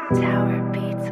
Tower Beats.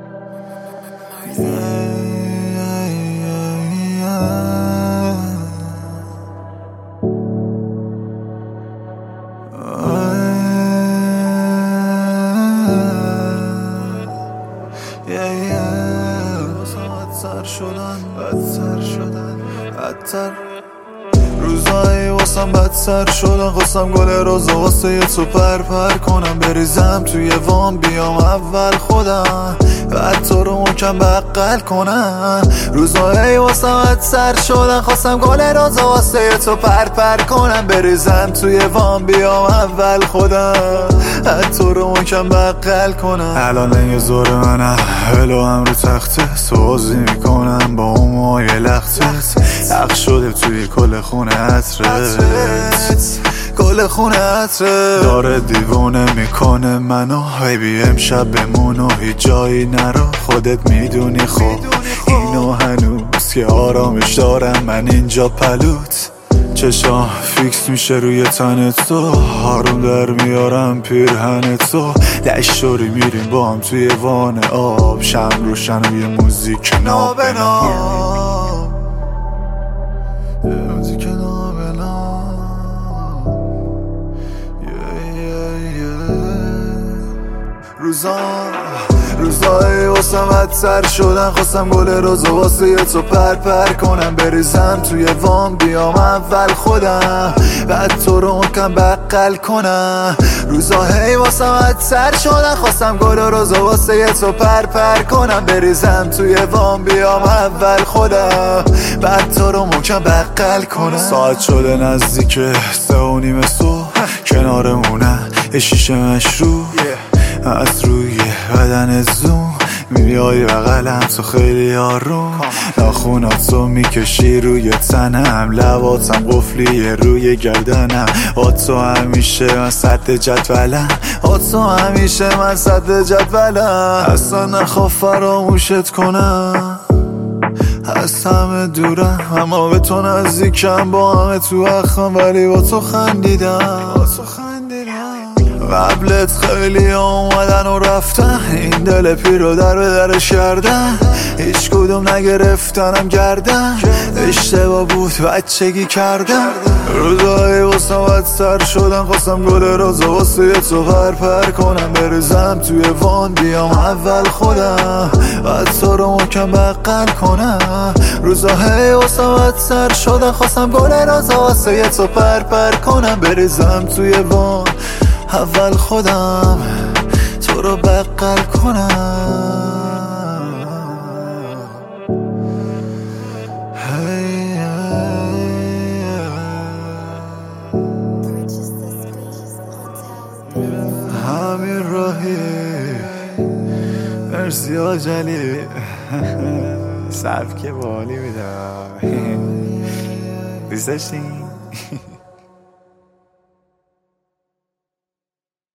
روزایی واسم بدتر شدن، خواستم گل روزا واسه تو پر کنم، بریزم توی وام بیام اول خودم، بعد تو رو محکم بغل کنم. روزایی واسم بدتر شدن، خواستم گل روزا واسه تو پر کنم، بریزم توی وام بیام اول خودم، بعد تو رو محکم بغل کنم. الان یه زور منم هلو هم رو تخته، سوازی میکنم با اون موهای لختت، حق شده توی کل خونه عطرت، کل خونه عطرت داره دیوونه میکنه منو. بیبی امشب بمون و هیچ جایی نرو، خودت میدونی خب اینو هنوز که آرامش دارم من اینجا پلوت. چشام فیکس میشه روی تنت تو، هارون در میارم پیرهنت تو، لشوری میریم با هم توی وان آب، شم روشن و یه موزیک نابنام، موزیک نابنام. روزایی واسم بدتر شدن، خواستم گل روزا واسه یه تو پر کنم، بریزم توی وام بیام اول خودم، بعد تو رو محکم بغل کنم. روزایی واسم بدتر شدن، خواستم گل روزا واسه یه تو پر کنم، بریزم توی وام بیام اول خودم، بعد تو رو محکم بغل کنم. ساعت شده نزدیک 3:30 صبح، کنارمونه یه شیشه مشروب، از روی بدن زوم میای بغلم تو خیلی آروم، ناخوناتو میکشی روی تنم، لباتم قفلیه روی گردنم، تو همیشه من صد جدولم، تو همیشه من صد جدولم. اصلا نخوا فراموشت کنم، از همه دورم اما به تو نزدیکم، با همه تو اخم ولی با تو خندیدم. قبلت خیلی اومدن و رفتن، این دل پیرو در به درش کردن، هیچ کدوم نگرفتنم گردن، اشتباه بود بچگی کردن. روزایی واسم بدتر شدن، خواستم گل روزا واسه تو پر کنم، بریزم توی وان بیام اول خودم، بعد تو رو محکم بغل کنم. روزایی واسم بدتر شدن، خواستم گل روزا واسه تو پر کنم، بریزم توی وان اول خودم، تو رو بغل کنم. همین راهی مرسی آجلی سبک بالی میدم دوست داشتین؟